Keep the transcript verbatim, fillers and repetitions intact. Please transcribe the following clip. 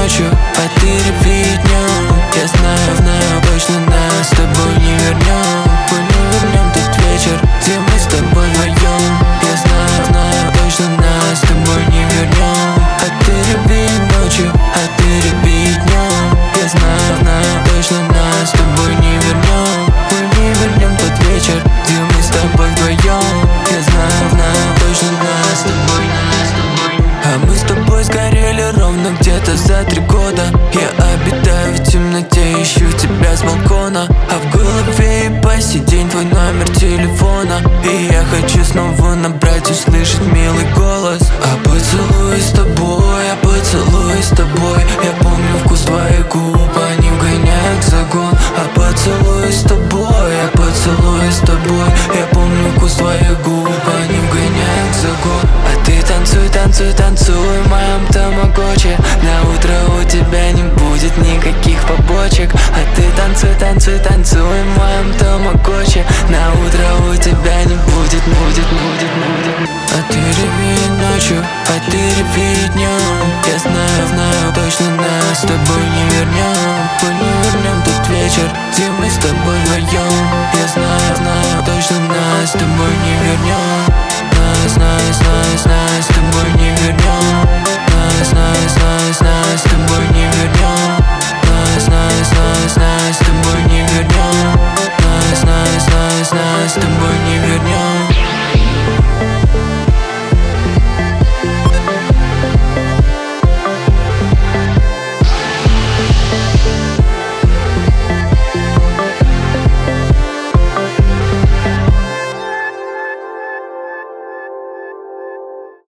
ночью, а ты репи днем. Я знаю, знаю, точно нас с тобой не вернем. Мы не вернем тот вечер, где мы с тобой вдвоем. Я знаю, знаю, точно нас с тобой не вернем. А ты репи ночью, а ты репи днем. Я знаю, знаю, точно нас с тобой не вернем. Мы не вернем тот вечер, где мы с тобой вдвоем. Я знаю, знаю, точно нас с тобой, нас с тобой. А мы с тобой сгорели ровно где-то за три года. Я обитаю в темноте, ищу тебя с балкона. А в голове и по сей день твой номер телефона. И я хочу снова набрать, услышать милый голос. А поцелуй с тобой, а поцелуй с тобой, я